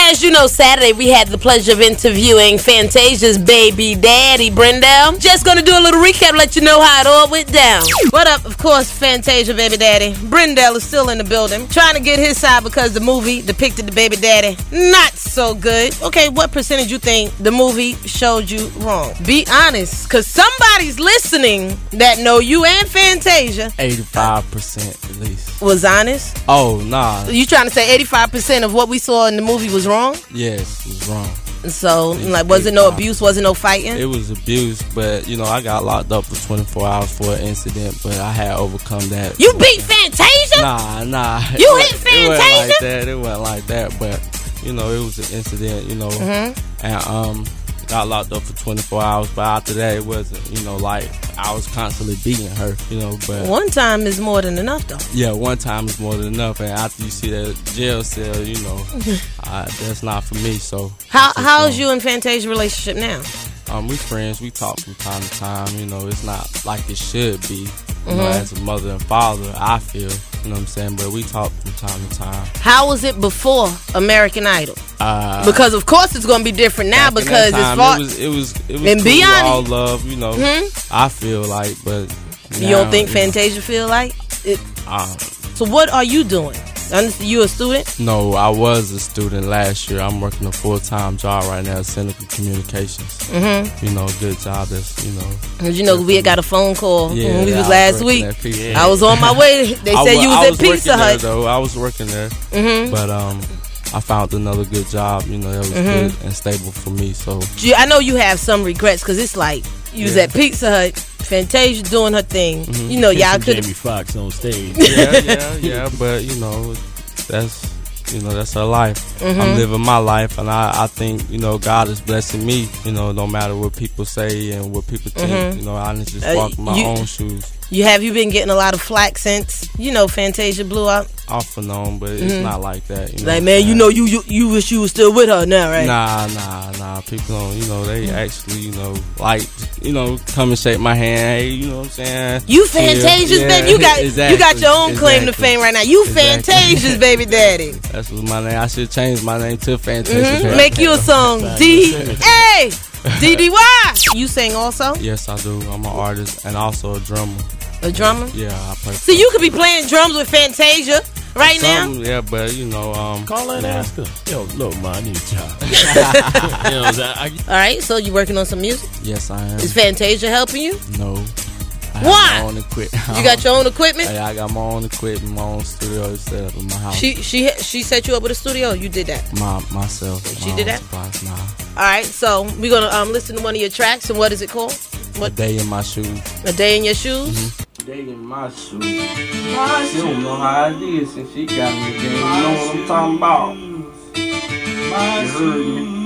As you know, Saturday we had the pleasure of interviewing Fantasia's baby daddy, Brendel. Just gonna do a little recap, let you know how it all went down. What up? Of course, Fantasia baby daddy. Brendel is still in the building, trying to get his side because the movie depicted the baby daddy not so good. Okay, what percentage you think the movie showed you wrong? Be honest, because somebody's listening that know you and Fantasia. 85% at least. Was honest? Oh, nah. You trying to say 85% of what we saw in the movie was wrong? Yes, it was wrong. So, like, was it no abuse? Was it no fighting? It was abuse, but, you know, I got locked up for 24 hours for an incident, but I had overcome that. You beat Fantasia? Nah. You hit Fantasia? It wasn't like that, but, you know, it was an incident, you know, and, got locked up for 24 hours, but after that, it wasn't, you know, like, I was constantly beating her, you know, but... One time is more than enough, though. Yeah, one time is more than enough, and after you see that jail cell, you know, that's not for me, so... How's you and Fantasia's relationship now? We friends, we talk from time to time, you know, it's not like it should be, you know, as a mother and father, I feel, you know what I'm saying, but we talk from time to time. How was it before American Idol? Because of course it's gonna be different now because it's far. It was and cool, all love, you know. I feel like, but you don't think Fantasia feel like it? So what are you doing? You a student? No, I was a student last year. I'm working a full-time job right now at Cynical Communications. You know, good job. That's, you know. You know, we had got a phone call when we was last week. Yeah. I was on my way. They said you was at Pizza Hut. I was working there, but I found another good job. You know, that was good and stable for me. So I know you have some regrets because it's like you was at Pizza Hut, Fantasia doing her thing. You know, y'all could Jamie Foxx on stage. Yeah, but you know, that's her life. I'm living my life, and I think, you know, God is blessing me. You know, no matter what people say and what people think. You know, I need to just walk in my own shoes. You been getting a lot of flack since, you know, Fantasia blew up? Off and on, but it's not like that. You know, like, man, you know, you wish you was still with her now, right? Nah. People don't, you know, they actually, you know, like, you know, come and shake my hand. Hey, you know what I'm saying? You Fantasia's baby. You got your own claim to fame right now. You Fantasia's baby daddy. That's what my name. I should change my name to Fantasia. Make you a song. D-A. D-D-Y. You sing also? Yes, I do. I'm an artist and also a drummer. A drummer? Yeah, I play. So you could be playing drums with Fantasia right now? Yeah, but you know, call her and ask her. Yo, look, man, I need a job. You know what I'm saying? All right, so you working on some music? Yes, I am. Is Fantasia helping you? No. Why? My own equipment. You got your own equipment? Yeah, I got my own equipment, my own studio set up in my house. She set you up with a studio? You did that? Myself. She did that? Supplies, nah. All right, so we're gonna listen to one of your tracks. And what is it called? A Day in My Shoes. A Day in Your Shoes? A Day in My Shoes. She don't know how it is since she got me again. You know what I'm talking about? You heard me.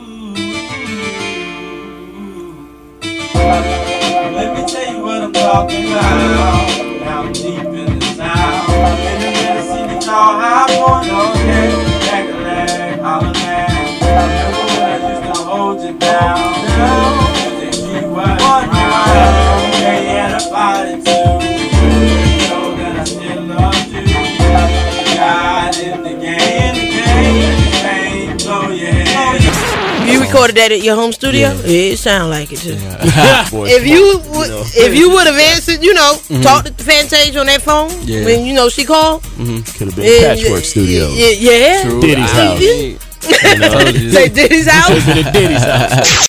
Let me tell you what I'm talking about. Down deep in the South, in the middle city called High Point. Okay, back a leg, all of that. I used to hold you down. They keep what they had a body too. You know that I still love you. God in the game, oh yeah. You recorded that at your home studio? Yeah, it sound like it too. Yeah. If you would have answered, you know, talked to Fantasia on that phone when, you know, she called. Could have been a Patchwork studio. Yeah. Diddy's house. Say Diddy's house? Diddy's house.